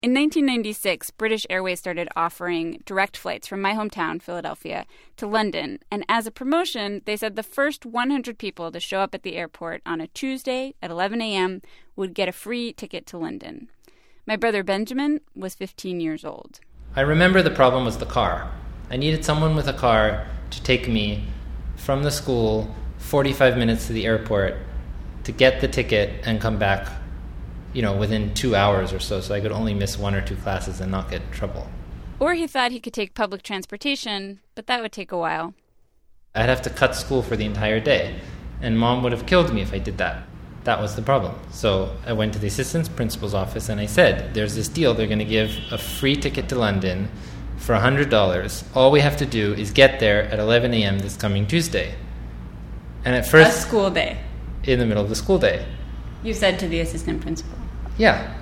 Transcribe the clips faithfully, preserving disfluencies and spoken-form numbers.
In nineteen ninety-six, British Airways started offering direct flights from my hometown, Philadelphia, to London. And as a promotion, they said the first one hundred people to show up at the airport on a Tuesday at eleven a.m. would get a free ticket to London. My brother Benjamin was fifteen years old. I remember the problem was the car. I needed someone with a car to take me from the school forty-five minutes to the airport to get the ticket and come back, you know, within two hours or so, so I could only miss one or two classes and not get in trouble. Or he thought he could take public transportation, but that would take a while. I'd have to cut school for the entire day, and Mom would have killed me if I did that. That was the problem. So I went to the assistant principal's office and I said, there's this deal, they're going to give a free ticket to London for one hundred dollars. All we have to do is get there at eleven a.m. this coming Tuesday. And at first... A school day. In the middle of the school day. You said to the assistant principal. Yeah.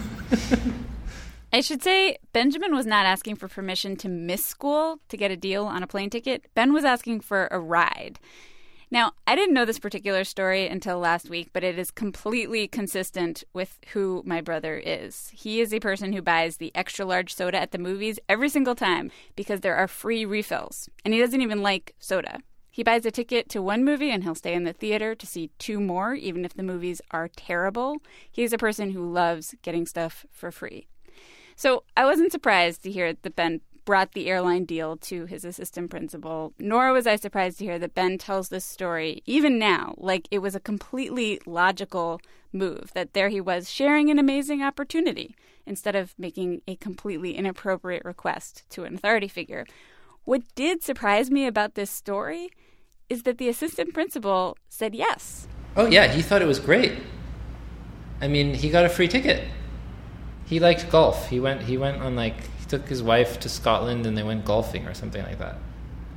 I should say Benjamin was not asking for permission to miss school to get a deal on a plane ticket. Ben was asking for a ride. Now, I didn't know this particular story until last week, but it is completely consistent with who my brother is. He is a person who buys the extra-large soda at the movies every single time because there are free refills, and he doesn't even like soda. He buys a ticket to one movie and he'll stay in the theater to see two more, even if the movies are terrible. He's a person who loves getting stuff for free. So I wasn't surprised to hear that Ben brought the airline deal to his assistant principal, nor was I surprised to hear that Ben tells this story, even now, like it was a completely logical move, that there he was sharing an amazing opportunity instead of making a completely inappropriate request to an authority figure. What did surprise me about this story is that the assistant principal said yes. Oh, yeah, he thought it was great. I mean, he got a free ticket. He liked golf. He went He went on, like, he took his wife to Scotland and they went golfing or something like that.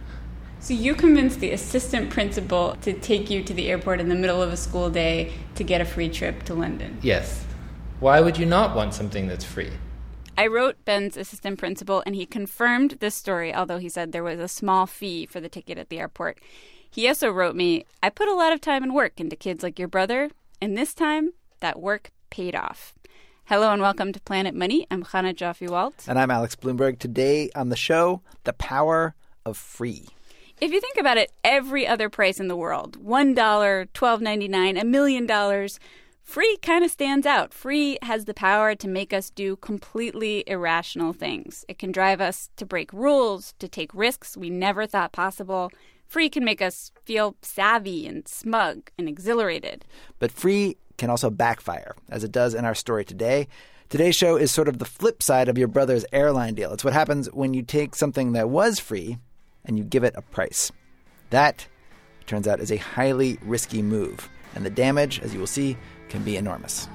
So you convinced the assistant principal to take you to the airport in the middle of a school day to get a free trip to London? Yes. Why would you not want something that's free? I wrote Ben's assistant principal, and he confirmed this story, although he said there was a small fee for the ticket at the airport. He also wrote me, I put a lot of time and work into kids like your brother, and this time, that work paid off. Hello and welcome to Planet Money. I'm Chana Joffe-Walt. And I'm Alex Bloomberg. Today on the show, the power of free. If you think about it, every other price in the world, one dollar, twelve ninety-nine, a million dollars, free kind of stands out. Free has the power to make us do completely irrational things. It can drive us to break rules, to take risks we never thought possible. Free can make us feel savvy and smug and exhilarated. But free can also backfire, as it does in our story today. Today's show is sort of the flip side of your brother's airline deal. It's what happens when you take something that was free and you give it a price. That, turns out, is a highly risky move. And the damage, as you will see, can be enormous.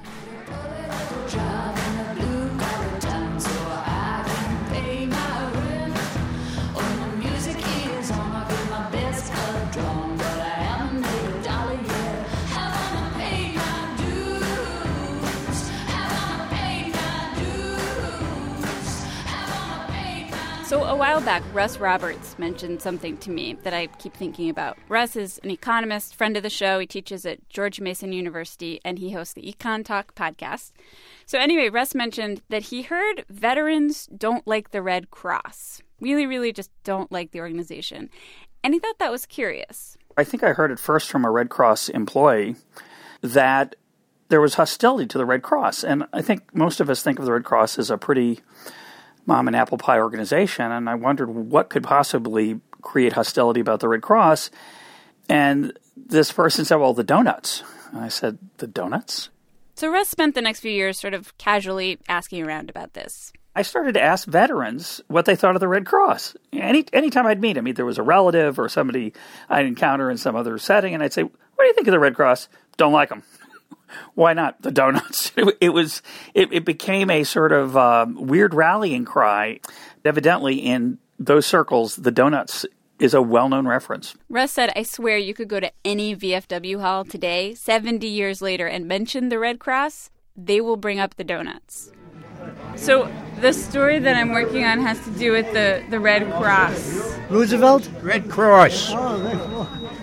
So a while back, Russ Roberts mentioned something to me that I keep thinking about. Russ is an economist, friend of the show. He teaches at George Mason University, and he hosts the Econ Talk podcast. So anyway, Russ mentioned that he heard veterans don't like the Red Cross. Really, really just don't like the organization. And he thought that was curious. I think I heard it first from a Red Cross employee that there was hostility to the Red Cross. And I think most of us think of the Red Cross as a pretty mom and apple pie organization, and I wondered what could possibly create hostility about the Red Cross. And this person said, well, the donuts. And I said, the donuts? So Russ spent the next few years sort of casually asking around about this. I started to ask veterans what they thought of the Red Cross. Any anytime I'd meet them, either it was a relative or somebody I'd encounter in some other setting, and I'd say, what do you think of the Red Cross? Don't like them. Why not? The donuts. It, it was. It, it became a sort of um, weird rallying cry. Evidently, in those circles, the donuts is a well-known reference. Russ said, I swear you could go to any V F W hall today, seventy years later, and mention the Red Cross. They will bring up the donuts. So the story that I'm working on has to do with the, the Red Cross. Roosevelt? Red Cross. Oh, Red Cross.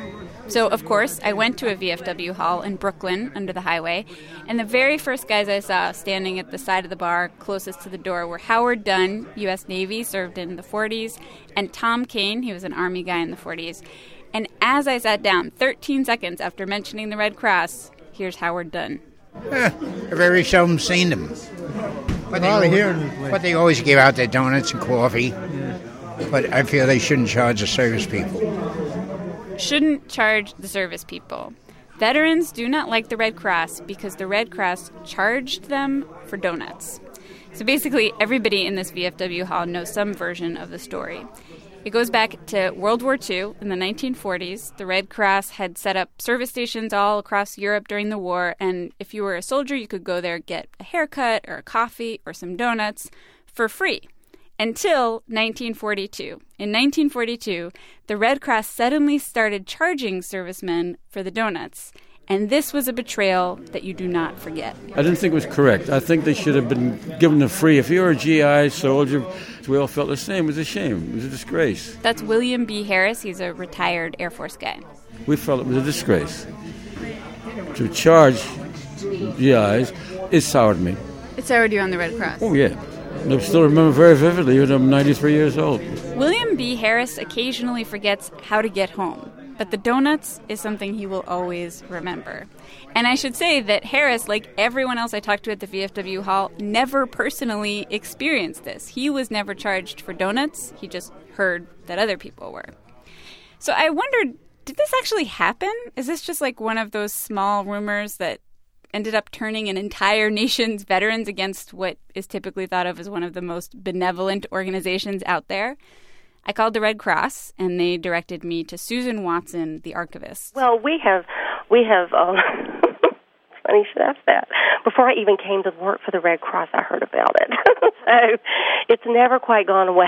So, of course, I went to a V F W hall in Brooklyn under the highway, and the very first guys I saw standing at the side of the bar closest to the door were Howard Dunn, U S Navy, served in the forties, and Tom Kane, he was an Army guy in the forties. And as I sat down, thirteen seconds after mentioning the Red Cross, here's Howard Dunn. Eh, I've very seldom seen them. But they, here, but they always give out their donuts and coffee. Yeah. But I feel they shouldn't charge the service people. Shouldn't charge the service people. Veterans do not like the Red Cross because the Red Cross charged them for donuts. So basically, everybody in this V F W hall knows some version of the story. It goes back to World War Two in the nineteen forties. The Red Cross had set up service stations all across Europe during the war, and if you were a soldier, you could go there, get a haircut or a coffee or some donuts for free. Until nineteen forty-two. In nineteen forty-two, the Red Cross suddenly started charging servicemen for the donuts. And this was a betrayal that you do not forget. I didn't think it was correct. I think they should have been given them free. If you were a G I soldier, we all felt the same. It was a shame. It was a disgrace. That's William B. Harris. He's a retired Air Force guy. We felt it was a disgrace. To charge G Is, it soured me. It soured you on the Red Cross? Oh, yeah. I still remember very vividly, even though I'm ninety-three years old. William B. Harris occasionally forgets how to get home, but the donuts is something he will always remember. And I should say that Harris, like everyone else I talked to at the V F W hall, never personally experienced this. He was never charged for donuts. He just heard that other people were. So I wondered, did this actually happen? Is this just like one of those small rumors that ended up turning an entire nation's veterans against what is typically thought of as one of the most benevolent organizations out there? I called the Red Cross, and they directed me to Susan Watson, the archivist. Well, we have, we have. Um, funny you should ask that. Before I even came to work for the Red Cross, I heard about it. So it's never quite gone away.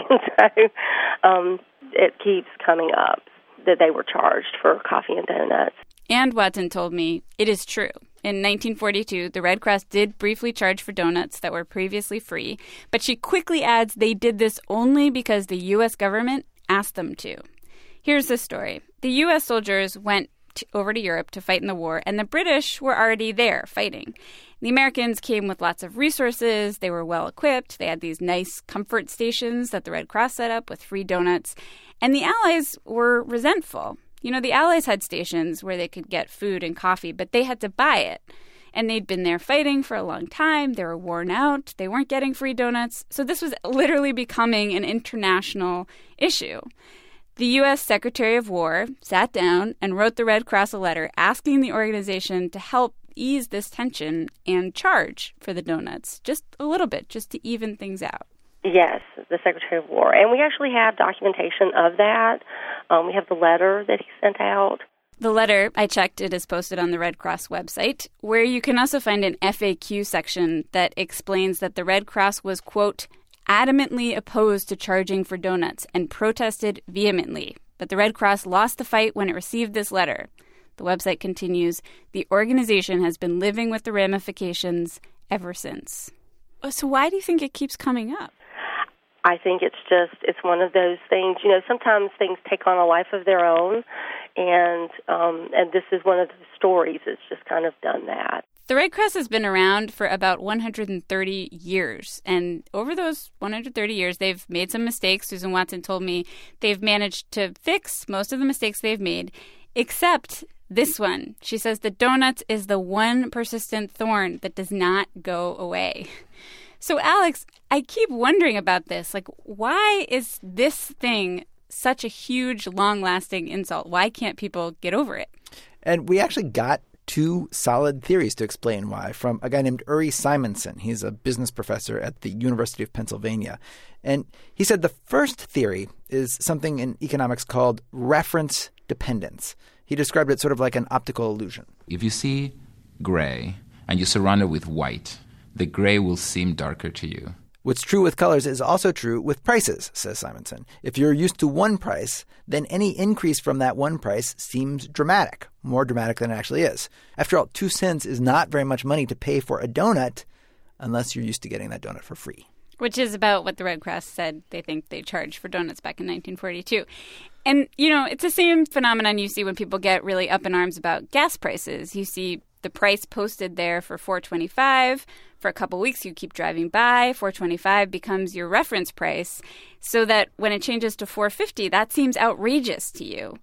so um, it keeps coming up that they were charged for coffee and donuts. And Watson told me it is true. In nineteen forty-two, the Red Cross did briefly charge for donuts that were previously free, but she quickly adds they did this only because the U S government asked them to. Here's the story. The U S soldiers went to, over to Europe to fight in the war, and the British were already there fighting. The Americans came with lots of resources. They were well equipped. They had these nice comfort stations that the Red Cross set up with free donuts, and the Allies were resentful. You know, the Allies had stations where they could get food and coffee, but they had to buy it. And they'd been there fighting for a long time. They were worn out. They weren't getting free donuts. So this was literally becoming an international issue. The U S Secretary of War sat down and wrote the Red Cross a letter asking the organization to help ease this tension and charge for the donuts just a little bit, just to even things out. Yes, the Secretary of War. And we actually have documentation of that. Um, we have the letter that he sent out. The letter, I checked, it is posted on the Red Cross website, where you can also find an F A Q section that explains that the Red Cross was, quote, adamantly opposed to charging for donuts and protested vehemently. But the Red Cross lost the fight when it received this letter. The website continues, the organization has been living with the ramifications ever since. So why do you think it keeps coming up? I think it's just, it's one of those things, you know, sometimes things take on a life of their own, and um, and this is one of the stories that's just kind of done that. The Red Cross has been around for about one hundred thirty years, and over those one hundred thirty years, they've made some mistakes. Susan Watson told me they've managed to fix most of the mistakes they've made, except this one. She says the donuts is the one persistent thorn that does not go away. So, Alex, I keep wondering about this. Like, why is this thing such a huge, long-lasting insult? Why can't people get over it? And we actually got two solid theories to explain why from a guy named Uri Simonson. He's a business professor at the University of Pennsylvania. And he said the first theory is something in economics called reference dependence. He described it sort of like an optical illusion. If you see gray and you surround it with white, the gray will seem darker to you. What's true with colors is also true with prices, says Simonson. If you're used to one price, then any increase from that one price seems dramatic, more dramatic than it actually is. After all, two cents is not very much money to pay for a donut unless you're used to getting that donut for free. Which is about what the Red Cross said they think they charged for donuts back in nineteen forty-two. And, you know, it's the same phenomenon you see when people get really up in arms about gas prices. You see the price posted there for four twenty-five. For a couple weeks, you keep driving by. four twenty-five becomes your reference price, so that when it changes to four fifty, that seems outrageous to you.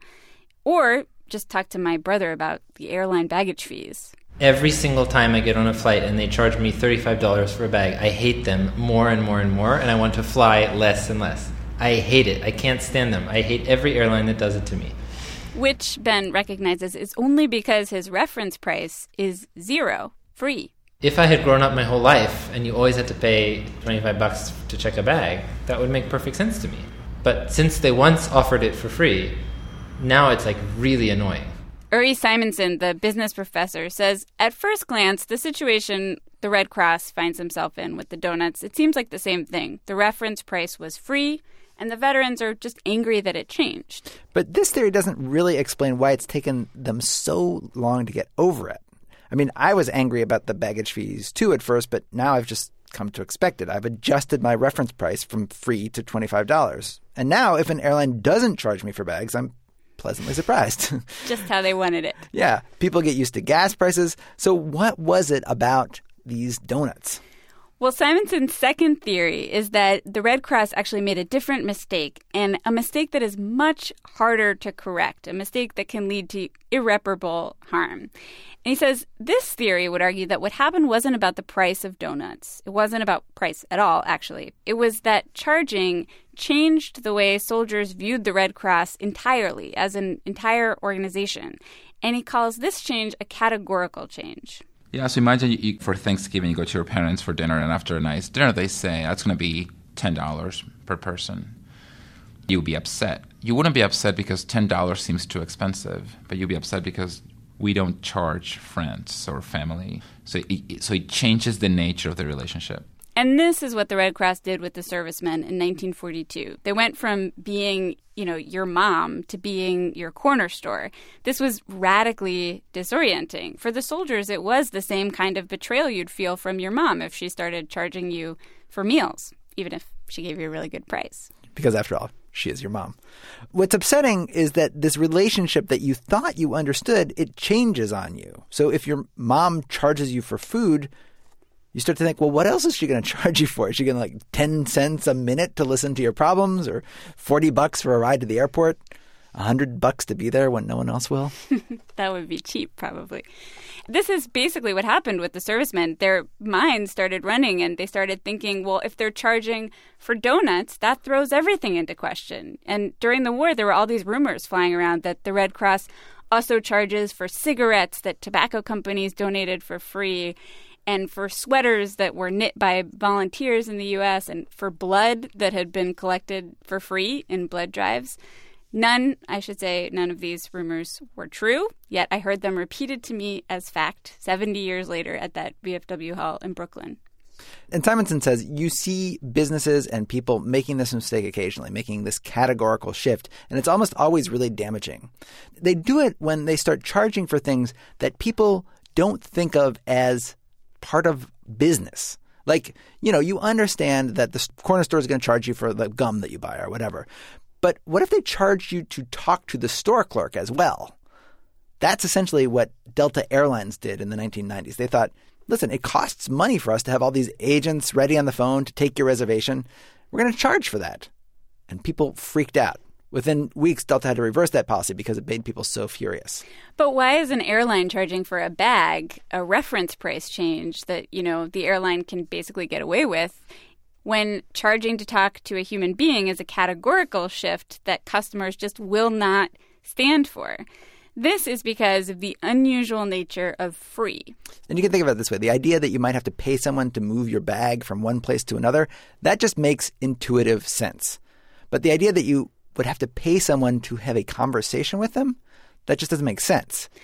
Or just talk to my brother about the airline baggage fees. Every single time I get on a flight and they charge me thirty-five dollars for a bag, I hate them more and more and more, and I want to fly less and less. I hate it. I can't stand them. I hate every airline that does it to me. Which Ben recognizes is only because his reference price is zero, free. If I had grown up my whole life and you always had to pay twenty-five bucks to check a bag, that would make perfect sense to me. But since they once offered it for free, now it's like really annoying. Uri Simonson, the business professor, says at first glance, the situation the Red Cross finds himself in with the donuts, it seems like the same thing. The reference price was free, and the veterans are just angry that it changed. But this theory doesn't really explain why it's taken them so long to get over it. I mean, I was angry about the baggage fees too at first, but now I've just come to expect it. I've adjusted my reference price from free to twenty-five dollars. And now if an airline doesn't charge me for bags, I'm pleasantly surprised. Just how they wanted it. Yeah. People get used to gas prices. So what was it about these donuts? Well, Simonson's second theory is that the Red Cross actually made a different mistake, and a mistake that is much harder to correct, a mistake that can lead to irreparable harm. And he says this theory would argue that what happened wasn't about the price of donuts. It wasn't about price at all, actually. It was that charging changed the way soldiers viewed the Red Cross entirely, as an entire organization. And he calls this change a categorical change. Yeah, so imagine you, you, for Thanksgiving, you go to your parents for dinner, and after a nice dinner, they say, that's going to be ten dollars per person. You'll be upset. You wouldn't be upset because ten dollars seems too expensive, but you'll be upset because we don't charge friends or family. So it, so it changes the nature of the relationship. And this is what the Red Cross did with the servicemen in nineteen forty-two. They went from being, you know, your mom to being your corner store. This was radically disorienting. For the soldiers, it was the same kind of betrayal you'd feel from your mom if she started charging you for meals, even if she gave you a really good price. Because after all, she is your mom. What's upsetting is that this relationship that you thought you understood, it changes on you. So if your mom charges you for food, you start to think, well, what else is she going to charge you for? Is she going to like ten cents a minute to listen to your problems, or forty bucks for a ride to the airport? one hundred bucks to be there when no one else will? That would be cheap, probably. This is basically what happened with the servicemen. Their minds started running, and they started thinking, well, if they're charging for donuts, that throws everything into question. And during the war, there were all these rumors flying around that the Red Cross also charges for cigarettes that tobacco companies donated for free, and for sweaters that were knit by volunteers in the U S, and for blood that had been collected for free in blood drives. None, I should say, none of these rumors were true, yet I heard them repeated to me as fact seventy years later at that V F W hall in Brooklyn. And Simonson says you see businesses and people making this mistake occasionally, making this categorical shift, and it's almost always really damaging. They do it when they start charging for things that people don't think of as part of business. Like, you know, you understand that the corner store is going to charge you for the gum that you buy or whatever. But what if they charged you to talk to the store clerk as well? That's essentially what Delta Airlines did in the nineteen nineties. They thought, listen, it costs money for us to have all these agents ready on the phone to take your reservation. We're going to charge for that. And people freaked out. Within weeks, Delta had to reverse that policy because it made people so furious. But why is an airline charging for a bag a reference price change that, you know, the airline can basically get away with, when charging to talk to a human being is a categorical shift that customers just will not stand for? This is because of the unusual nature of free. And you can think of it this way. The idea that you might have to pay someone to move your bag from one place to another, that just makes intuitive sense. But the idea that you would have to pay someone to have a conversation with them, that just doesn't make sense.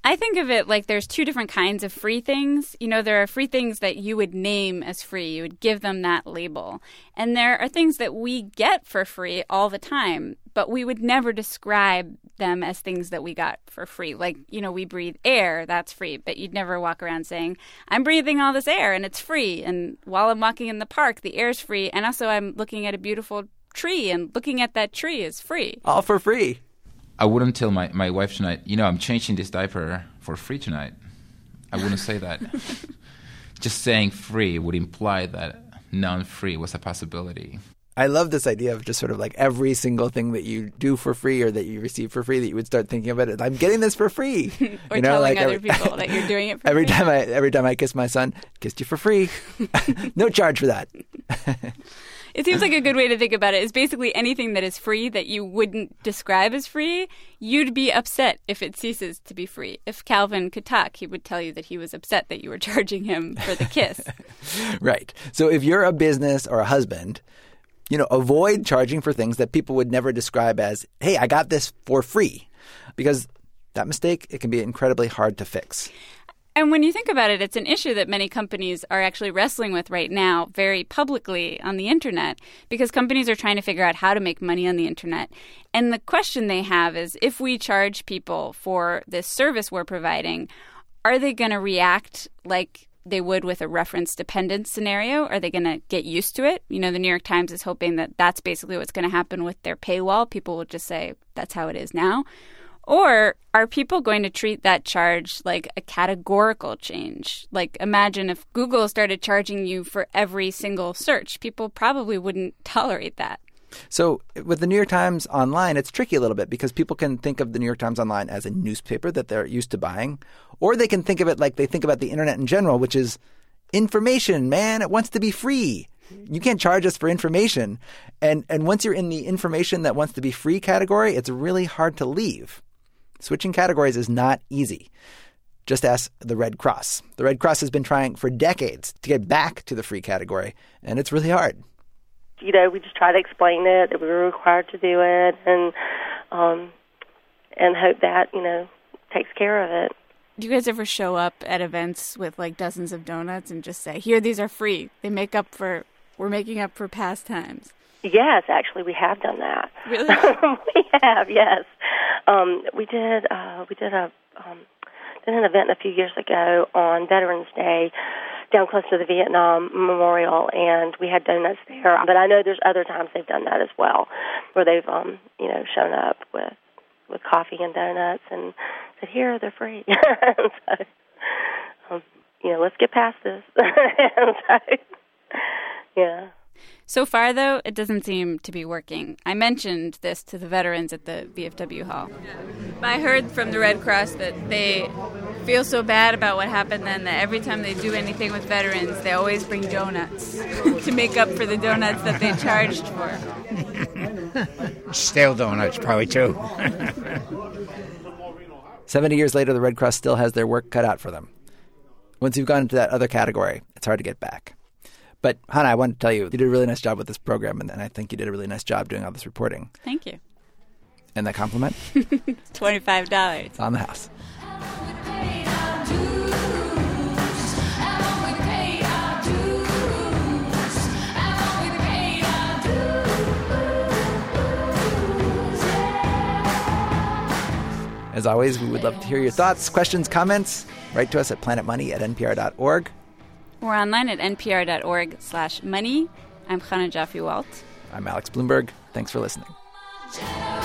I think of it like there's two different kinds of free things. You know, there are free things that you would name as free. You would give them that label. And there are things that we get for free all the time, but we would never describe them as things that we got for free. Like, you know, we breathe air, that's free, but you'd never walk around saying, I'm breathing all this air and it's free. And while I'm walking in the park, the air's free. And also I'm looking at a beautiful tree, and looking at that tree is free. All for free. I wouldn't tell my, my wife tonight, you know, I'm changing this diaper for free tonight. I wouldn't say that. Just saying free would imply that non-free was a possibility. I love this idea of just sort of like every single thing that you do for free or that you receive for free, that you would start thinking about it. I'm getting this for free. Or you know, telling like other every, people that you're doing it for every free. Time I, every time I kiss my son, kissed you for free. No charge for that. It seems like a good way to think about it is basically anything that is free that you wouldn't describe as free, you'd be upset if it ceases to be free. If Calvin could talk, he would tell you that he was upset that you were charging him for the kiss. Right. So if you're a business or a husband, you know, avoid charging for things that people would never describe as, hey, I got this for free. Because that mistake, it can be incredibly hard to fix. And when you think about it, it's an issue that many companies are actually wrestling with right now very publicly on the internet, because companies are trying to figure out how to make money on the internet. And the question they have is, if we charge people for this service we're providing, are they going to react like they would with a reference dependent scenario? Are they going to get used to it? You know, the New York Times is hoping that that's basically what's going to happen with their paywall. People will just say, that's how it is now. Or are people going to treat that charge like a categorical change? Like, imagine if Google started charging you for every single search. People probably wouldn't tolerate that. So with the New York Times Online, it's tricky a little bit because people can think of the New York Times Online as a newspaper that they're used to buying, or they can think of it like they think about the internet in general, which is information, man. It wants to be free. You can't charge us for information. And and once you're in the information that wants to be free category, it's really hard to leave. Switching categories is not easy. Just ask the Red Cross. The Red Cross has been trying for decades to get back to the free category, and it's really hard. You know, we just try to explain it, that we were required to do it, and um, and hope that, you know, takes care of it. Do you guys ever show up at events with like dozens of donuts and just say, here, these are free. They make up for, we're making up for past times? Yes, actually, we have done that. Really? We have, yes. Um, we did. Uh, we did a um, did an event a few years ago on Veterans Day, down close to the Vietnam Memorial, and we had donuts there. But I know there's other times they've done that as well, where they've um, you know shown up with with coffee and donuts and said, "Here, they're free." so, um, you know, let's get past this. and so, yeah. So far, though, it doesn't seem to be working. I mentioned this to the veterans at the V F W Hall. I heard from the Red Cross that they feel so bad about what happened then that every time they do anything with veterans, they always bring donuts to make up for the donuts that they charged for. Stale donuts, probably, too. seventy years later, the Red Cross still has their work cut out for them. Once you've gone into that other category, it's hard to get back. But, Hannah, I wanted to tell you, you did a really nice job with this program, and, and I think you did a really nice job doing all this reporting. Thank you. And that compliment? twenty-five dollars. It's on the house. As always, we would love to hear your thoughts, questions, comments. Write to us at planetmoney at npr dot org. We're online at npr.org slash money. I'm Chana Joffe-Walt. I'm Alex Blumberg. Thanks for listening.